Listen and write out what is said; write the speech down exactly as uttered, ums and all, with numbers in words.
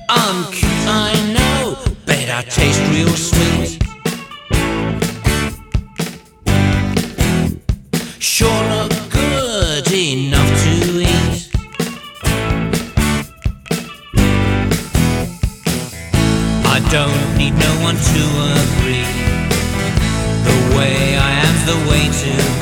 I'm cute, I know, but I taste real sweet. Sure look good enough to eat. I don't need no one to agree. The way I am's the way to